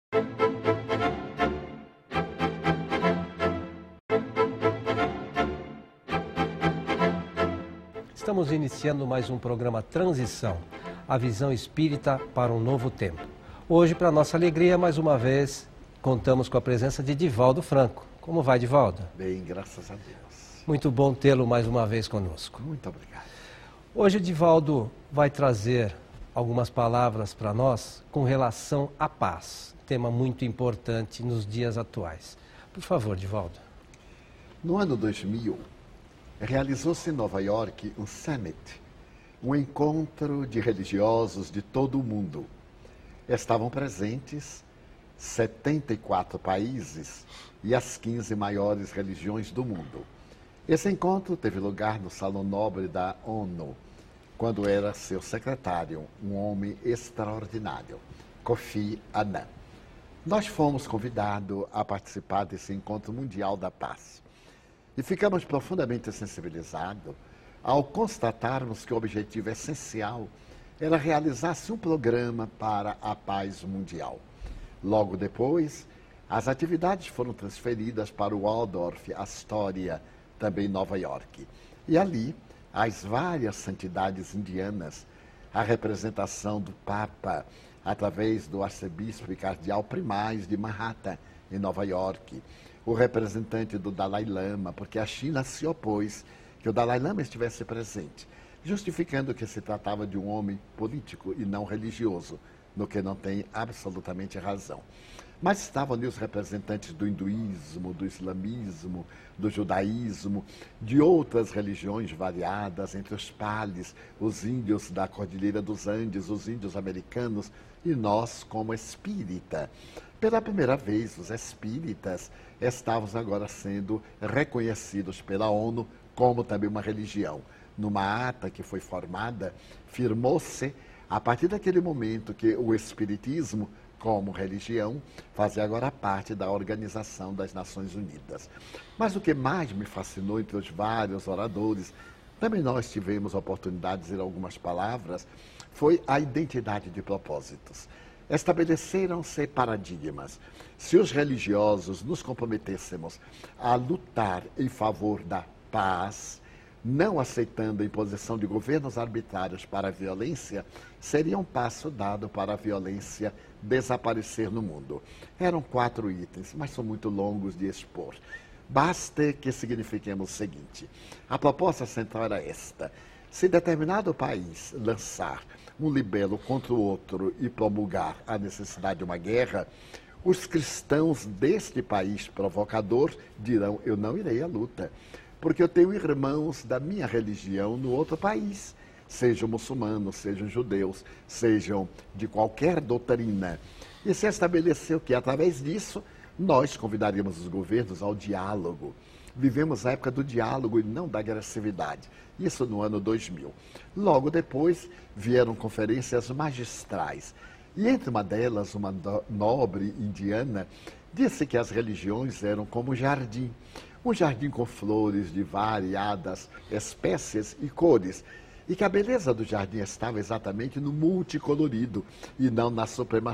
Estamos iniciando mais um programa Transição, a visão espírita para um novo tempo. Hoje, para nossa alegria, mais uma vez, contamos com a presença de Divaldo Franco. Como vai, Divaldo? Bem, graças a Deus. Muito bom tê-lo mais uma vez conosco. Muito obrigado. Hoje, Divaldo vai trazer algumas palavras para nós com relação à paz, tema muito importante nos dias atuais. Por favor, Divaldo. No ano 2000, realizou-se em Nova York um summit, um encontro de religiosos de todo o mundo. Estavam presentes 74 países e as 15 maiores religiões do mundo. Esse encontro teve lugar no Salão Nobre da ONU, quando era seu secretário, um homem extraordinário, Kofi Annan. Nós fomos convidados a participar desse encontro mundial da paz. E ficamos profundamente sensibilizados ao constatarmos que o objetivo essencial era realizar-se um programa para a paz mundial. Logo depois, as atividades foram transferidas para o Waldorf Astoria, também em Nova York. E ali, as várias santidades indianas, a representação do Papa, através do arcebispo e cardeal primaz de Manhattan, em Nova York, o representante do Dalai Lama, porque a China se opôs que o Dalai Lama estivesse presente, justificando que se tratava de um homem político e não religioso, no que não tem absolutamente razão. Mas estavam ali os representantes do hinduísmo, do islamismo, do judaísmo, de outras religiões variadas, entre os Palis, os índios da Cordilheira dos Andes, os índios americanos, e nós como espírita. Pela primeira vez, os espíritas estavam agora sendo reconhecidos pela ONU como também uma religião. Numa ata que foi formada, firmou-se, a partir daquele momento, que o espiritismo, como religião, fazia agora parte da Organização das Nações Unidas. Mas o que mais me fascinou entre os vários oradores, também nós tivemos a oportunidade de dizer algumas palavras, foi a identidade de propósitos. Estabeleceram-se paradigmas. Se os religiosos nos comprometêssemos a lutar em favor da paz, não aceitando a imposição de governos arbitrários para a violência, seria um passo dado para a violência desaparecer no mundo. Eram 4 itens, mas são muito longos de expor. Basta que signifiquemos o seguinte: a proposta central era esta: se determinado país lançar um libelo contra o outro e promulgar a necessidade de uma guerra, os cristãos deste país provocador dirão: eu não irei à luta, porque eu tenho irmãos da minha religião no outro país, sejam muçulmanos, sejam judeus, sejam de qualquer doutrina. E se estabeleceu que, através disso, nós convidaríamos os governos ao diálogo. Vivemos a época do diálogo e não da agressividade. Isso no ano 2000. Logo depois, vieram conferências magistrais. E entre uma delas, uma nobre indiana, disse que as religiões eram como jardim. Um jardim com flores de variadas espécies e cores. E que a beleza do jardim estava exatamente no multicolorido e não na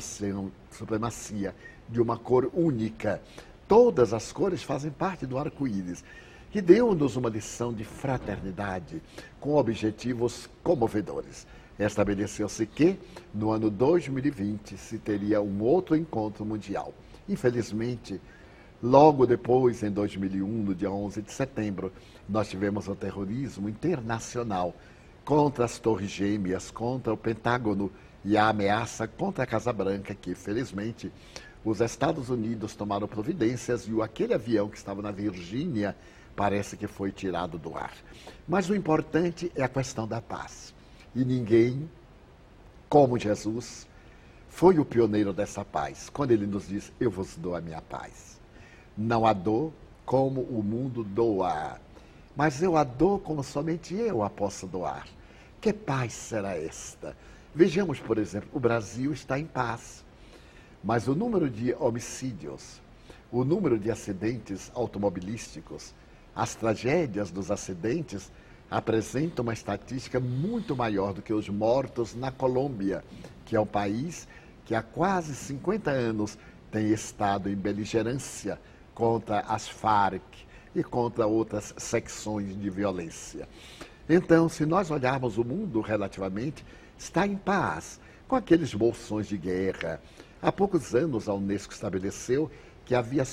supremacia de uma cor única. Todas as cores fazem parte do arco-íris, que deu-nos uma lição de fraternidade com objetivos comovedores. Estabeleceu-se que, no ano 2020, se teria um outro encontro mundial. Infelizmente, logo depois, em 2001, no dia 11 de setembro, nós tivemos o terrorismo internacional contra as Torres Gêmeas, contra o Pentágono e a ameaça contra a Casa Branca, que, felizmente, os Estados Unidos tomaram providências e aquele avião que estava na Virgínia parece que foi tirado do ar. Mas o importante é a questão da paz. E ninguém, como Jesus, foi o pioneiro dessa paz, quando ele nos diz: eu vos dou a minha paz. Não a dou como o mundo doa, mas eu a dou como somente eu a posso doar. Que paz será esta? Vejamos, por exemplo, o Brasil está em paz, mas o número de homicídios, o número de acidentes automobilísticos, as tragédias dos acidentes apresentam uma estatística muito maior do que os mortos na Colômbia, que é um país que há quase 50 anos tem estado em beligerância contra as Farc e contra outras secções de violência. Então, se nós olharmos o mundo relativamente, está em paz, com aqueles bolsões de guerra. Há poucos anos a Unesco estabeleceu que havia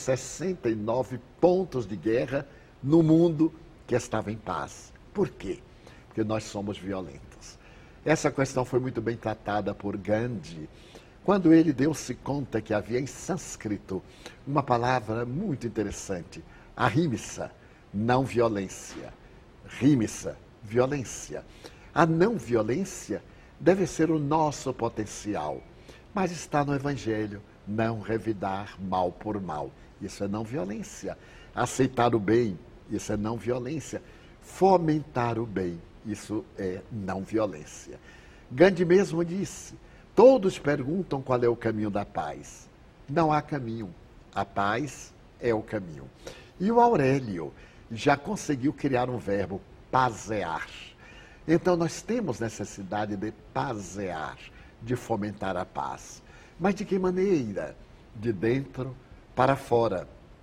69 pontos de guerra no mundo que estava em paz. Por quê? Porque nós somos violentos. Essa questão foi muito bem tratada por Gandhi, quando ele deu-se conta que havia em sânscrito uma palavra muito interessante, ahimsa, não violência. Rimsa, violência. A não violência deve ser o nosso potencial, mas está no Evangelho, não revidar mal por mal. Isso é não violência. Aceitar o bem, isso é não violência. Fomentar o bem, isso é não violência. Gandhi mesmo disse, todos perguntam qual é o caminho da paz. Não há caminho, a paz é o caminho. E o Aurélio já conseguiu criar um verbo, pazear. Então nós temos necessidade de pazear, de fomentar a paz. Mas de que maneira? De dentro para fora.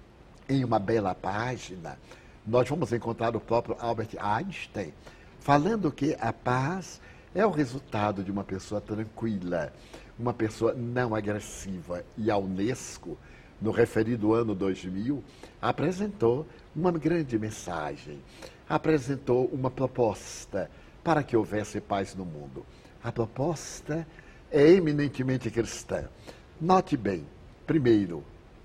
Em uma bela página, nós vamos encontrar o próprio Albert Einstein falando que a paz é o resultado de uma pessoa tranquila, uma pessoa não agressiva. E a Unesco, no referido ano 2000, apresentou uma grande mensagem, apresentou uma proposta para que houvesse paz no mundo. A proposta é eminentemente cristã. Note bem, primeiro,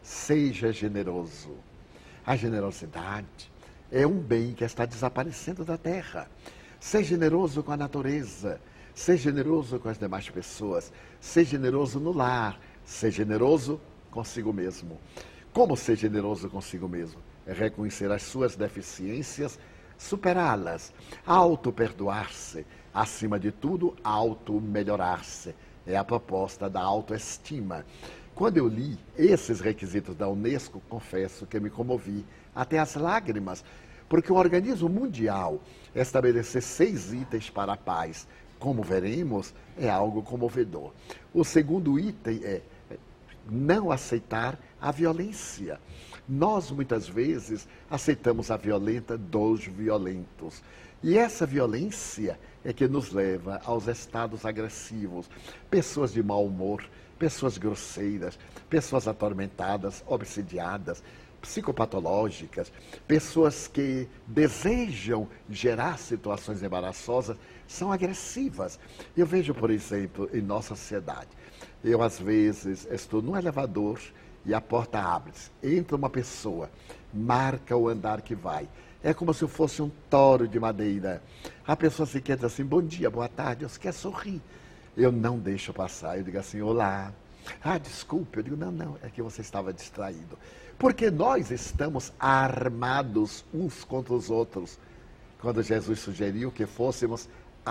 seja generoso. A generosidade é um bem que está desaparecendo da terra. Seja generoso com a natureza, seja generoso com as demais pessoas, seja generoso no lar, seja generoso consigo mesmo. Como ser generoso consigo mesmo? É reconhecer as suas deficiências, superá-las, auto-perdoar-se, acima de tudo, auto-melhorar-se. É a proposta da autoestima. Quando eu li esses requisitos da Unesco, confesso que me comovi até as lágrimas, porque o organismo mundial estabelecer 6 itens para a paz, como veremos, é algo comovedor. O segundo item é não aceitar a violência. Nós, muitas vezes, aceitamos a violência dos violentos. E essa violência é que nos leva aos estados agressivos. Pessoas de mau humor, pessoas grosseiras, pessoas atormentadas, obsidiadas, psicopatológicas, pessoas que desejam gerar situações embaraçosas, são agressivas. Eu vejo, por exemplo, em nossa sociedade, eu às vezes estou num elevador e a porta abre-se, entra uma pessoa, marca o andar que vai. É como se eu fosse um toro de madeira. A pessoa se quer dizer assim, bom dia, boa tarde, eu quer sorrir. Eu não deixo passar, eu digo assim, olá. Ah, desculpe, eu digo, não, é que você estava distraído. Porque nós estamos armados uns contra os outros. Quando Jesus sugeriu que fôssemos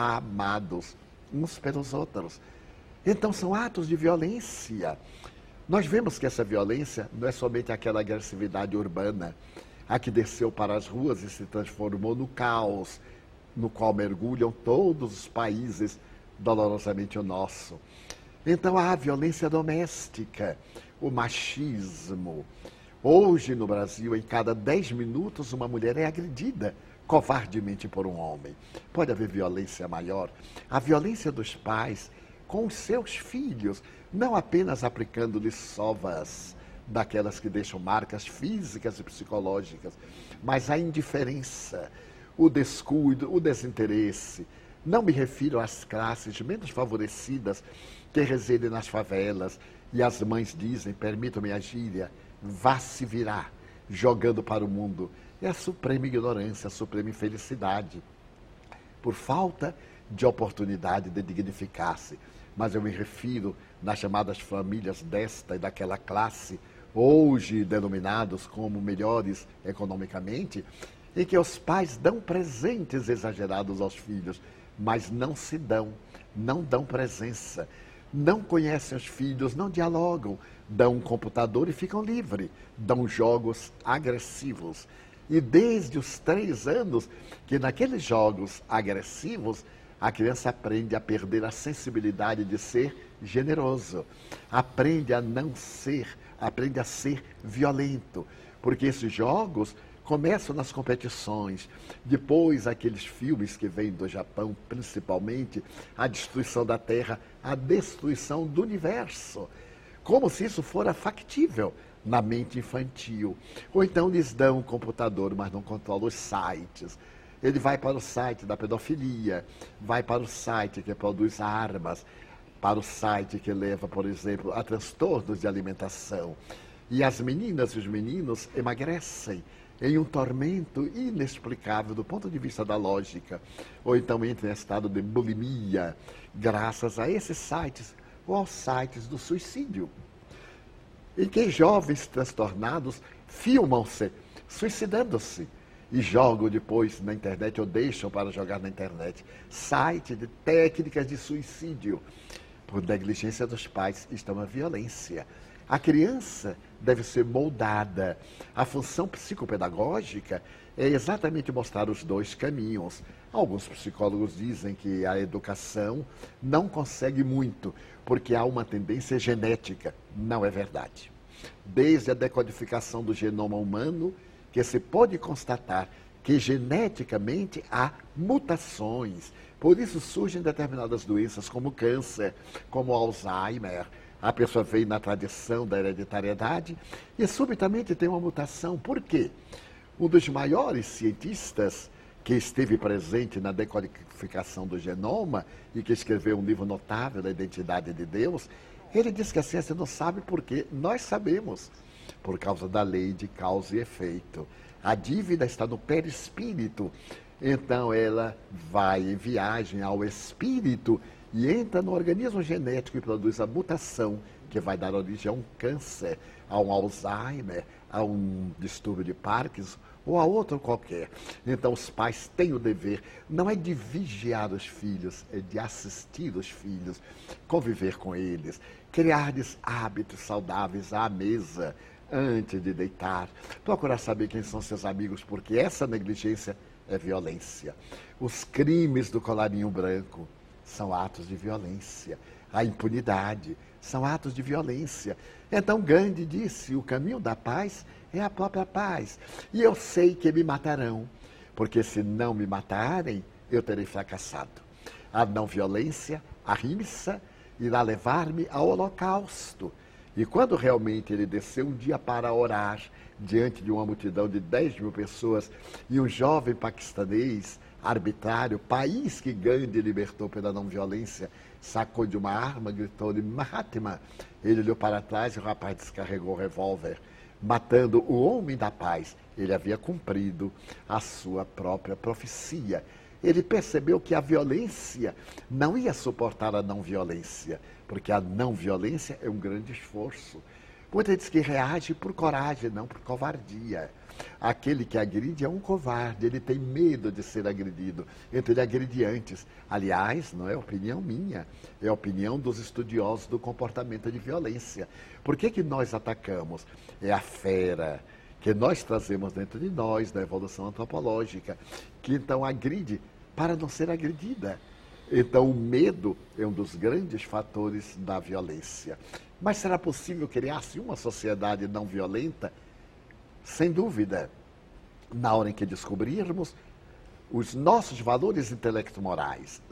amados uns pelos outros. Então são atos de violência. Nós vemos que essa violência não é somente aquela agressividade urbana, a que desceu para as ruas e se transformou no caos, no qual mergulham todos os países, dolorosamente o nosso. Então há a violência doméstica, o machismo. Hoje no Brasil, em cada 10 minutos, uma mulher é agredida covardemente por um homem. Pode haver violência maior. A violência dos pais com os seus filhos, não apenas aplicando-lhes sovas, daquelas que deixam marcas físicas e psicológicas, mas a indiferença, o descuido, o desinteresse. Não me refiro às classes menos favorecidas que residem nas favelas e as mães dizem, permitam-me a gíria, vá se virar, jogando para o mundo. É a suprema ignorância, a suprema infelicidade, por falta de oportunidade de dignificar-se. Mas eu me refiro nas chamadas famílias desta e daquela classe, hoje denominados como melhores economicamente, em que os pais dão presentes exagerados aos filhos, mas não se dão, não dão presença, não conhecem os filhos, não dialogam, dão um computador e ficam livres, dão jogos agressivos. E desde os 3 anos, que naqueles jogos agressivos A criança aprende a perder a sensibilidade de ser generoso. Aprende a não ser, aprende a ser violento. Porque esses jogos começam nas competições, depois aqueles filmes que vêm do Japão, principalmente, a destruição da Terra, a destruição do universo. Como se isso fora factível na mente infantil. Ou então lhes dão um computador, mas não controlam os sites. Ele vai para o site da pedofilia, vai para o site que produz armas, para o site que leva, por exemplo, a transtornos de alimentação. E as meninas e os meninos emagrecem em um tormento inexplicável do ponto de vista da lógica, ou então entram em estado de bulimia, graças a esses sites, ou aos sites do suicídio, em que jovens transtornados filmam-se, suicidando-se, e jogam depois na internet, ou deixam para jogar na internet, site de técnicas de suicídio. Por negligência dos pais, isto é uma violência. A criança deve ser moldada. A função psicopedagógica é exatamente mostrar os dois caminhos. Alguns psicólogos dizem que a educação não consegue muito, porque há uma tendência genética. Não é verdade. Desde a decodificação do genoma humano, que se pode constatar que geneticamente há mutações. Por isso surgem determinadas doenças como câncer, como Alzheimer. A pessoa vem na tradição da hereditariedade e subitamente tem uma mutação. Por quê? Um dos maiores cientistas que esteve presente na decodificação do genoma e que escreveu um livro notável da identidade de Deus, ele diz que a ciência não sabe por quê. Nós sabemos, por causa da lei de causa e efeito. A dívida está no perispírito. Então ela vai em viagem ao espírito e entra no organismo genético e produz a mutação que vai dar origem a um câncer, a um Alzheimer, a um distúrbio de Parkinson ou a outro qualquer. Então os pais têm o dever, não é de vigiar os filhos, é de assistir os filhos, conviver com eles, criar-lhes hábitos saudáveis à mesa antes de deitar, procurar saber quem são seus amigos, porque essa negligência é violência. Os crimes do colarinho branco são atos de violência. A impunidade são atos de violência. Então Gandhi disse, o caminho da paz é a própria paz. E eu sei que me matarão, porque se não me matarem, eu terei fracassado. A não violência, a rimsa, irá levar-me ao holocausto. E quando realmente ele desceu um dia para orar, diante de uma multidão de 10 mil pessoas, e um jovem paquistanês, arbitrário, país que Gandhi libertou pela não violência, sacou de uma arma, gritou-lhe Mahatma. Ele olhou para trás e o rapaz descarregou o revólver, matando o homem da paz. Ele havia cumprido a sua própria profecia. Ele percebeu que a violência não ia suportar a não violência, porque a não violência é um grande esforço. Muita gente diz que reage por coragem, não por covardia. Aquele que agride é um covarde, ele tem medo de ser agredido, então ele agride antes. Aliás, não é opinião minha, é a opinião dos estudiosos do comportamento de violência. Por que nós atacamos? É a fera que nós trazemos dentro de nós, da evolução antropológica, que então agride para não ser agredida. Então o medo é um dos grandes fatores da violência. Mas será possível criar-se uma sociedade não violenta? Sem dúvida, na hora em que descobrirmos os nossos valores intelecto-morais.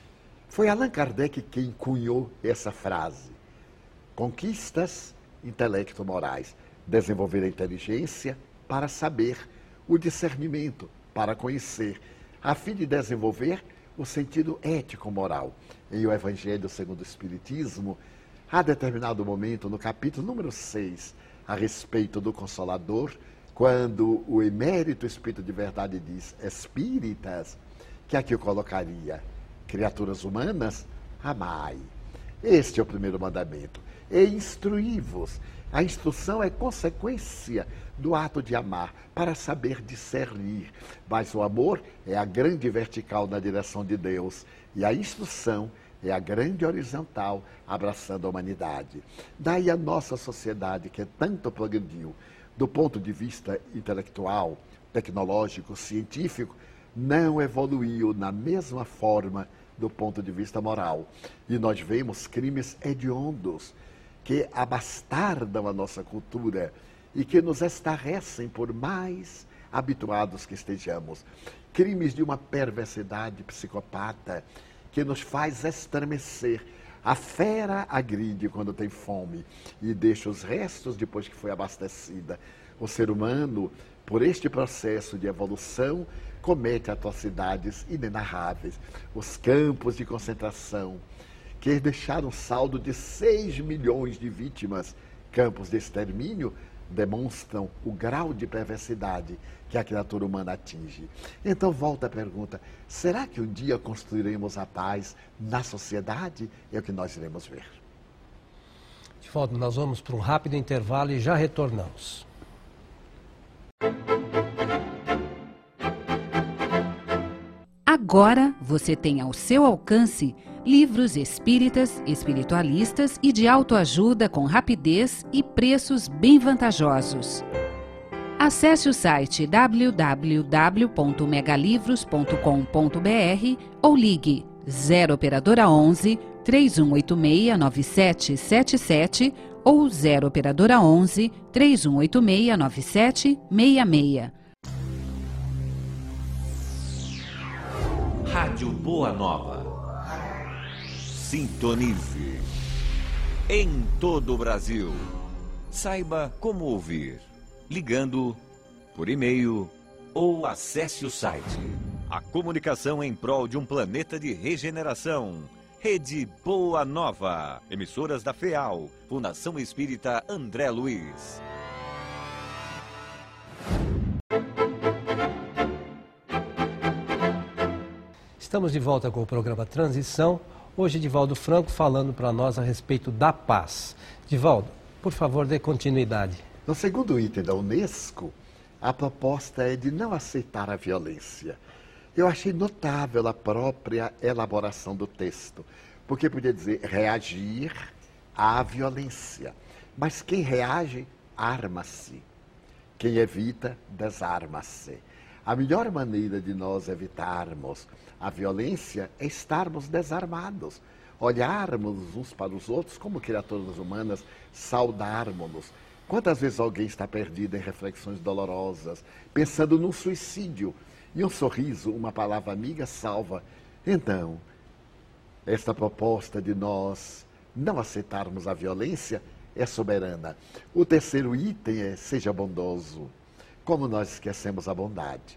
Foi Allan Kardec quem cunhou essa frase. Conquistas intelecto-morais. Desenvolver a inteligência para saber, o discernimento para conhecer, a fim de desenvolver o sentido ético-moral. Em O Evangelho segundo o Espiritismo, há determinado momento, no capítulo número 6, a respeito do Consolador, quando o emérito Espírito de Verdade diz, espíritas, que aqui eu colocaria, criaturas humanas, amai. Este é o primeiro mandamento. E instruí-vos. A instrução é consequência do ato de amar, para saber discernir. Mas o amor é a grande vertical na direção de Deus. E a instrução é a grande horizontal, abraçando a humanidade. Daí a nossa sociedade, que tanto progrediu, do ponto de vista intelectual, tecnológico, científico, não evoluiu na mesma forma do ponto de vista moral. E nós vemos crimes hediondos que abastardam a nossa cultura e que nos estarrecem por mais habituados que estejamos. Crimes de uma perversidade psicopata que nos faz estremecer. A fera agride quando tem fome e deixa os restos depois que foi abastecida. O ser humano, por este processo de evolução, comete atrocidades inenarráveis. Os campos de concentração, que deixaram saldo de 6 milhões de vítimas, campos de extermínio, demonstram o grau de perversidade que a criatura humana atinge. Então volta a pergunta, será que um dia construiremos a paz na sociedade? É o que nós iremos ver. Divaldo, nós vamos para um rápido intervalo e já retornamos. Agora você tem ao seu alcance livros espíritas, espiritualistas e de autoajuda com rapidez e preços bem vantajosos. Acesse o site www.megalivros.com.br ou ligue 0 operadora 11 3186 9777 ou 0 operadora 11 3186 9766. Rádio Boa Nova. Sintonize. Em todo o Brasil. Saiba como ouvir. Ligando, por e-mail ou acesse o site. A comunicação em prol de um planeta de regeneração. Rede Boa Nova. Emissoras da FEAL. Fundação Espírita André Luiz. Estamos de volta com o programa Transição. Hoje, Divaldo Franco falando para nós a respeito da paz. Divaldo, por favor, dê continuidade. No segundo item da Unesco, a proposta é de não aceitar a violência. Eu achei notável a própria elaboração do texto, porque podia dizer reagir à violência. Mas quem reage, arma-se. Quem evita, desarma-se. A melhor maneira de nós evitarmos a violência é estarmos desarmados, olharmos uns para os outros como criaturas humanas, saudarmos-nos. Quantas vezes alguém está perdido em reflexões dolorosas, pensando num suicídio, e um sorriso, uma palavra amiga salva. Então, esta proposta de nós não aceitarmos a violência é soberana. O terceiro item é seja bondoso. Como nós esquecemos a bondade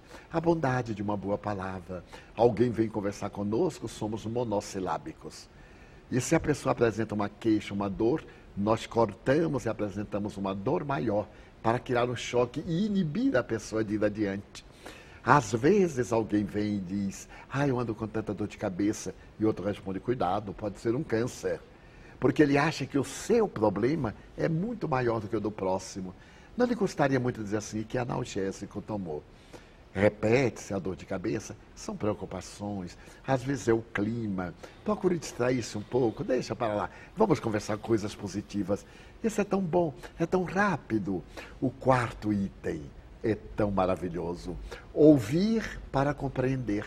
de uma boa palavra. Alguém vem conversar conosco, somos monossilábicos. E se a pessoa apresenta uma queixa, uma dor, nós cortamos e apresentamos uma dor maior para criar um choque e inibir a pessoa de ir adiante. Às vezes alguém vem e diz, eu ando com tanta dor de cabeça, e outro responde, cuidado, pode ser um câncer. Porque ele acha que o seu problema é muito maior do que o do próximo. Não lhe custaria muito dizer assim, que analgésico tomou. Repete-se a dor de cabeça, são preocupações, às vezes é o clima. Procure distrair-se um pouco, deixa para lá. Vamos conversar coisas positivas. Isso é tão bom, é tão rápido. O quarto item é tão maravilhoso. Ouvir para compreender.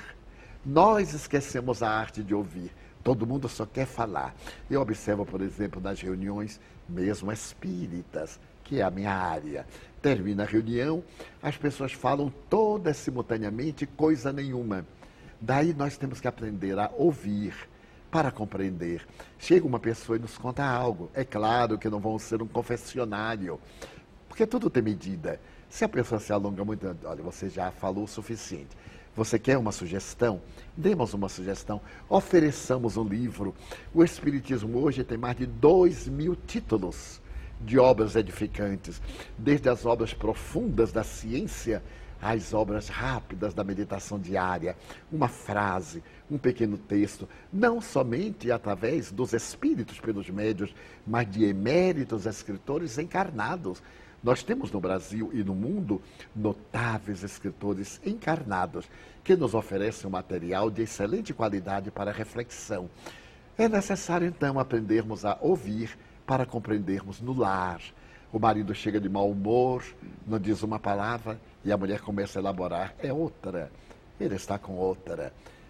Nós esquecemos a arte de ouvir. Todo mundo só quer falar. Eu observo, por exemplo, nas reuniões, mesmo espíritas, que é a minha área. Termina a reunião, as pessoas falam todas simultaneamente, coisa nenhuma. Daí nós temos que aprender a ouvir para compreender. Chega uma pessoa e nos conta algo. É claro que não vão ser um confessionário, porque tudo tem medida. Se a pessoa se alonga muito, olha, você já falou o suficiente. Você quer uma sugestão? Demos uma sugestão. Ofereçamos um livro. O Espiritismo hoje tem mais de 2.000 títulos de obras edificantes, desde as obras profundas da ciência às obras rápidas da meditação diária. Uma frase, um pequeno texto, não somente através dos espíritos pelos médios, mas de eméritos escritores encarnados. Nós temos no Brasil e no mundo notáveis escritores encarnados que nos oferecem um material de excelente qualidade para reflexão. É necessário, então, aprendermos a ouvir para compreendermos no lar. O marido chega de mau humor, não diz uma palavra, e a mulher começa a elaborar, é outra. Ele está com outra.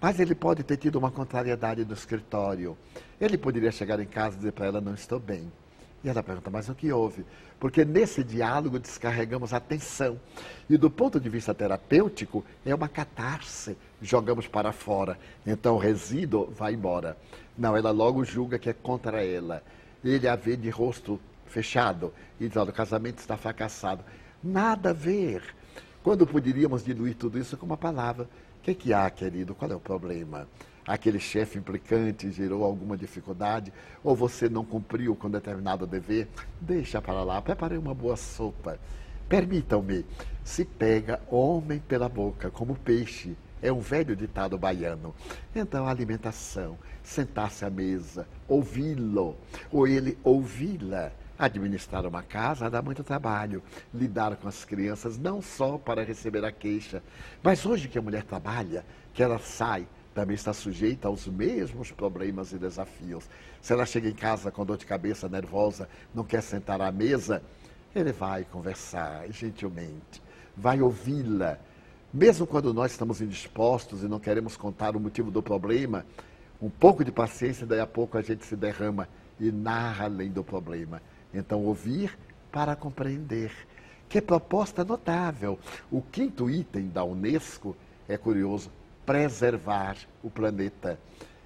Mas ele pode ter tido uma contrariedade no escritório. Ele poderia chegar em casa e dizer para ela, não estou bem. E ela pergunta, mas o que houve? Porque nesse diálogo descarregamos a tensão. E do ponto de vista terapêutico, é uma catarse. Jogamos para fora. Então o resíduo vai embora. Não, ela logo julga que é contra ela. Ele a vê de rosto fechado e diz, olha, o casamento está fracassado. Nada a ver. Quando poderíamos diluir tudo isso com uma palavra. O que há, querido? Qual é o problema? Aquele chefe implicante gerou alguma dificuldade? Ou você não cumpriu com determinado dever? Deixa para lá, preparei uma boa sopa. Permitam-me, se pega homem pela boca, como peixe. É um velho ditado baiano. Então, a alimentação, sentar-se à mesa, ouvi-lo, ou ele ouvi-la. Administrar uma casa dá muito trabalho. Lidar com as crianças, não só para receber a queixa, mas hoje que a mulher trabalha, que ela sai, também está sujeita aos mesmos problemas e desafios. Se ela chega em casa com dor de cabeça, nervosa, não quer sentar à mesa, ele vai conversar gentilmente, vai ouvi-la. Mesmo quando nós estamos indispostos e não queremos contar o motivo do problema, um pouco de paciência, daí a pouco a gente se derrama e narra além do problema. Então, ouvir para compreender. Que proposta notável. O 5º item da Unesco, é curioso, preservar o planeta.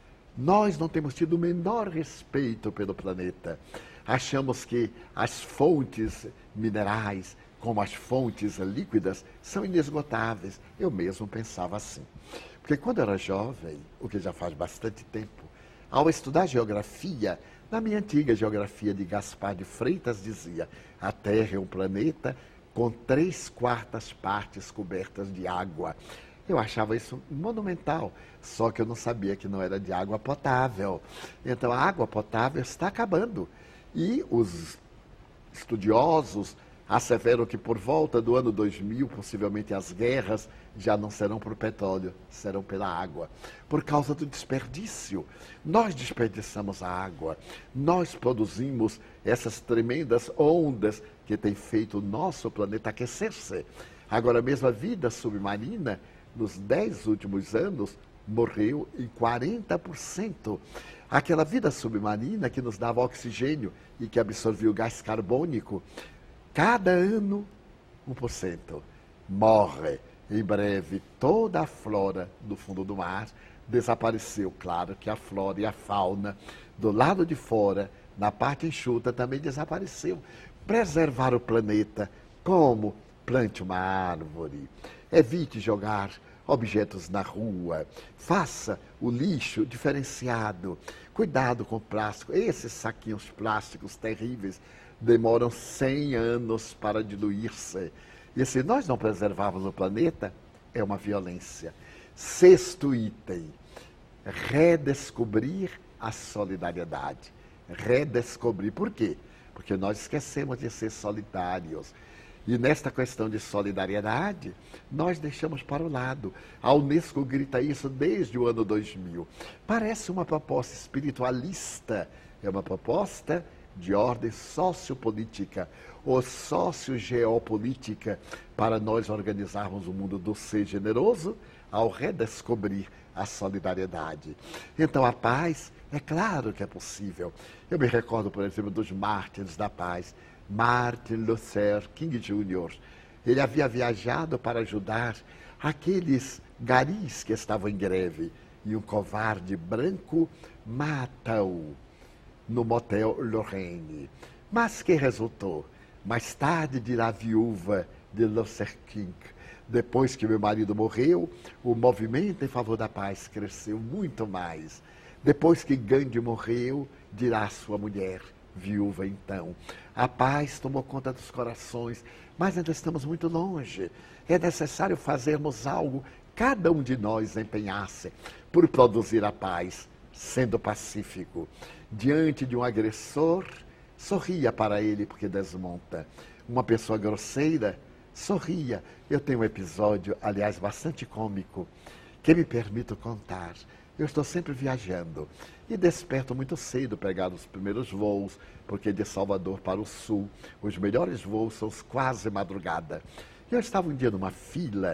Nós não temos tido o menor respeito pelo planeta. Achamos que as fontes minerais, como as fontes líquidas, são inesgotáveis. Eu mesmo pensava assim. Porque quando eu era jovem, o que já faz bastante tempo, ao estudar geografia, na minha antiga geografia de Gaspar de Freitas dizia, a Terra é um planeta com 3/4 partes cobertas de água. Eu achava isso monumental, só que eu não sabia que não era de água potável. Então a água potável está acabando. E os estudiosos asseveram que por volta do ano 2000, possivelmente as guerras já não serão por petróleo, serão pela água. Por causa do desperdício. Nós desperdiçamos a água. Nós produzimos essas tremendas ondas que têm feito o nosso planeta aquecer-se. Agora mesmo a vida submarina, nos 10 últimos anos, morreu em 40%. Aquela vida submarina que nos dava oxigênio e que absorvia o gás carbônico, cada ano, 1%. Morre. Em breve, toda a flora do fundo do mar desapareceu. Claro que a flora e a fauna do lado de fora, na parte enxuta, também desapareceu. Preservar o planeta como? Plante uma árvore. Evite jogar objetos na rua. Faça o lixo diferenciado. Cuidado com o plástico. Esses saquinhos plásticos terríveis demoram 100 anos para diluir-se. E se nós não preservarmos o planeta, é uma violência. 6º item, redescobrir a solidariedade. Redescobrir. Por quê? Porque nós esquecemos de ser solidários. E nesta questão de solidariedade, nós deixamos para o lado. A Unesco grita isso desde o ano 2000. Parece uma proposta espiritualista, é uma proposta de ordem sociopolítica ou sociogeopolítica para nós organizarmos o mundo do ser generoso ao redescobrir a solidariedade. Então a paz, é claro que é possível. Eu me recordo, por exemplo, dos mártires da paz. Martin Luther King Jr. Ele havia viajado para ajudar aqueles garis que estavam em greve e um covarde branco mata-o no motel Lorraine. Mas que resultou? Mais tarde dirá a viúva de Luther King, depois que meu marido morreu, o movimento em favor da paz cresceu muito mais. Depois que Gandhi morreu, dirá a sua mulher, viúva então, a paz tomou conta dos corações, mas ainda estamos muito longe. É necessário fazermos algo, cada um de nós empenhar-se por produzir a paz, sendo pacífico. Diante de um agressor, sorria para ele porque desmonta. Uma pessoa grosseira, sorria. Eu tenho um episódio, aliás, bastante cômico, que me permito contar. Eu estou sempre viajando e desperto muito cedo, pegar os primeiros voos, porque de Salvador para o sul, os melhores voos são os quase madrugada. Eu estava um dia numa fila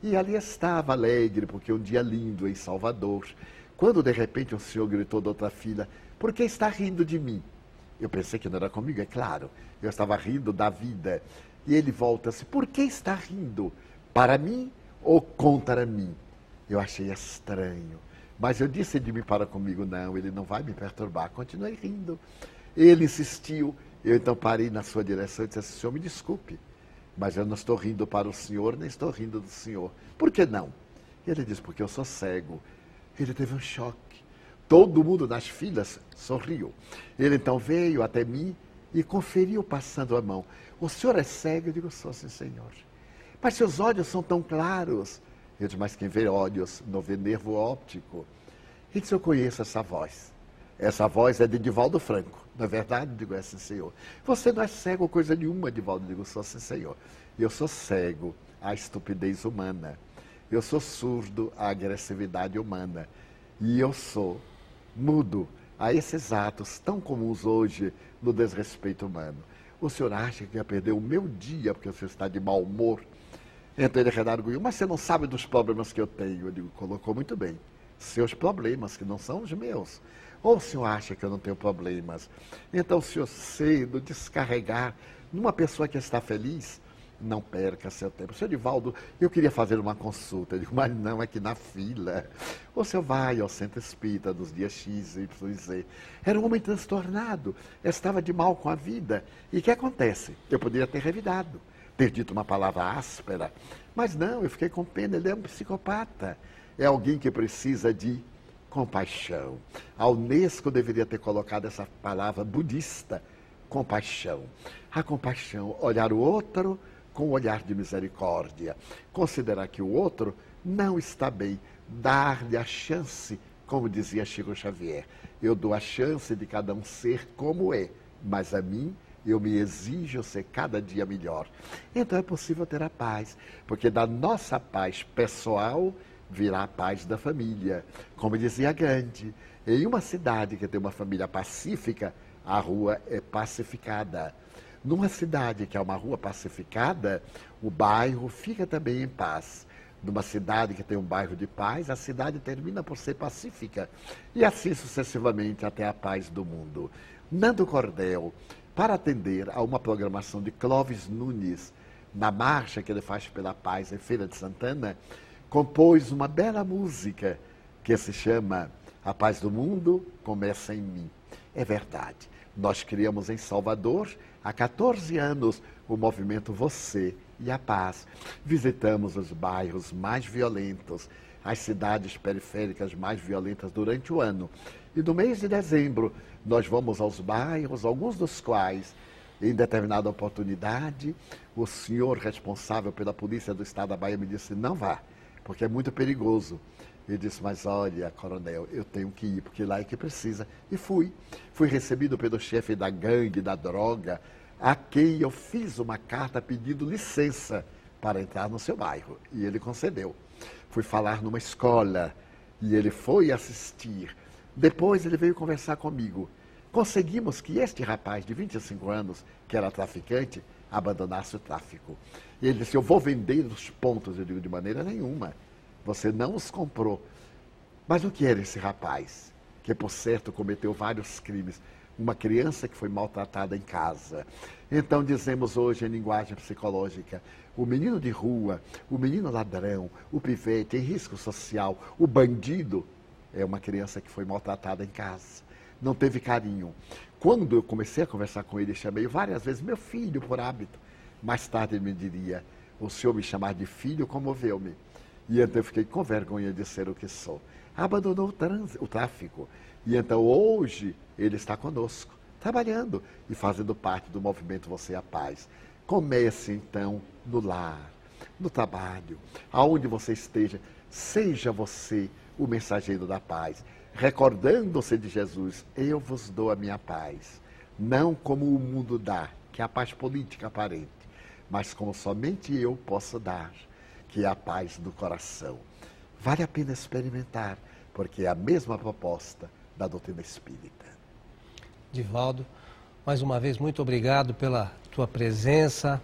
E ali estava, alegre, porque um dia lindo em Salvador. Quando, de repente, o senhor gritou da outra fila, por que está rindo de mim? Eu pensei que não era comigo, é claro. Eu estava rindo da vida. E ele volta-se, por que está rindo? Para mim ou contra mim? Eu achei estranho. Mas eu disse de mim para comigo, não, ele não vai me perturbar. Continuei rindo. Ele insistiu. Eu então parei na sua direção e disse assim, senhor, me desculpe, mas eu não estou rindo para o senhor, nem estou rindo do senhor. Por que não? Ele disse, porque eu sou cego. Ele teve um choque. Todo mundo nas filas sorriu. Ele então veio até mim e conferiu passando a mão. O senhor é cego? Eu digo, sou sim, senhor. Mas seus olhos são tão claros. Eu disse, mas quem vê olhos não vê nervo óptico. Ele disse, eu conheço essa voz. Essa voz é de Divaldo Franco. Não é verdade? Eu digo, é sim, senhor. Você não é cego coisa nenhuma, Divaldo. Eu digo, sou sim, senhor. Eu sou cego à estupidez humana. Eu sou surdo à agressividade humana. E eu sou mudo a esses atos tão comuns hoje no desrespeito humano. O senhor acha que ia perder o meu dia porque o senhor está de mau humor? Então ele redarguiu, mas você não sabe dos problemas que eu tenho. Eu digo, colocou muito bem. Seus problemas, que não são os meus. Ou o senhor acha que eu não tenho problemas? Então, se eu cedo descarregar numa pessoa que está feliz, não perca seu tempo. Senhor Divaldo, eu queria fazer uma consulta. Eu digo, mas não, aqui na fila. O senhor vai ao centro espírita dos dias X, Y e Z. Era um homem transtornado, estava de mal com a vida. E o que acontece? Eu poderia ter revidado, ter dito uma palavra áspera, mas não, eu fiquei com pena, ele é um psicopata. É alguém que precisa de compaixão. A Unesco deveria ter colocado essa palavra budista, compaixão. A compaixão, olhar o outro com um olhar de misericórdia. Considerar que o outro não está bem. Dar-lhe a chance, como dizia Chico Xavier. Eu dou a chance de cada um ser como é, mas a mim eu me exijo ser cada dia melhor. Então é possível ter a paz, porque da nossa paz pessoal virá a paz da família. Como dizia Gandhi, em uma cidade que tem uma família pacífica, a rua é pacificada. Numa cidade que é uma rua pacificada, o bairro fica também em paz. Numa cidade que tem um bairro de paz, a cidade termina por ser pacífica. E assim sucessivamente até a paz do mundo. Nando Cordel, para atender a uma programação de Clóvis Nunes, na marcha que ele faz pela paz em Feira de Santana, compôs uma bela música que se chama A Paz do Mundo Começa em Mim. É verdade. Nós criamos em Salvador, há 14 anos, o movimento Você e a Paz. Visitamos os bairros mais violentos, as cidades periféricas mais violentas durante o ano. E no mês de dezembro, nós vamos aos bairros, alguns dos quais, em determinada oportunidade, o senhor responsável pela Polícia do Estado da Bahia me disse, não vá, porque é muito perigoso. Eu disse, mas olha, coronel, eu tenho que ir, porque lá é que precisa. E fui. Fui recebido pelo chefe da gangue, da droga, a quem eu fiz uma carta pedindo licença para entrar no seu bairro. E ele concedeu. Fui falar numa escola e ele foi assistir. Depois ele veio conversar comigo. Conseguimos que este rapaz de 25 anos, que era traficante, abandonasse o tráfico. E ele disse, eu vou vender os pontos. Eu digo, de maneira nenhuma. Você não os comprou. Mas o que era esse rapaz? Que, por certo, cometeu vários crimes. Uma criança que foi maltratada em casa. Então, dizemos hoje, em linguagem psicológica, o menino de rua, o menino ladrão, o pivete em risco social, o bandido, é uma criança que foi maltratada em casa. Não teve carinho. Quando eu comecei a conversar com ele, chamei várias vezes meu filho, por hábito. Mais tarde ele me diria, o senhor me chamar de filho comoveu-me. E então eu fiquei com vergonha de ser o que sou. Abandonou o tráfico. E então hoje ele está conosco, trabalhando e fazendo parte do movimento Você e a Paz. Comece então no lar, no trabalho, aonde você esteja. Seja você o mensageiro da paz. Recordando-se de Jesus, eu vos dou a minha paz. Não como o mundo dá, que é a paz política aparente, mas como somente eu posso dar, que é a paz do coração. Vale a pena experimentar, porque é a mesma proposta da doutrina espírita. Divaldo, mais uma vez, muito obrigado pela tua presença,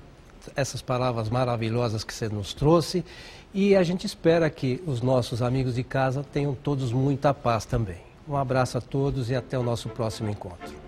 essas palavras maravilhosas que você nos trouxe. E a gente espera que os nossos amigos de casa tenham todos muita paz também. Um abraço a todos e até o nosso próximo encontro.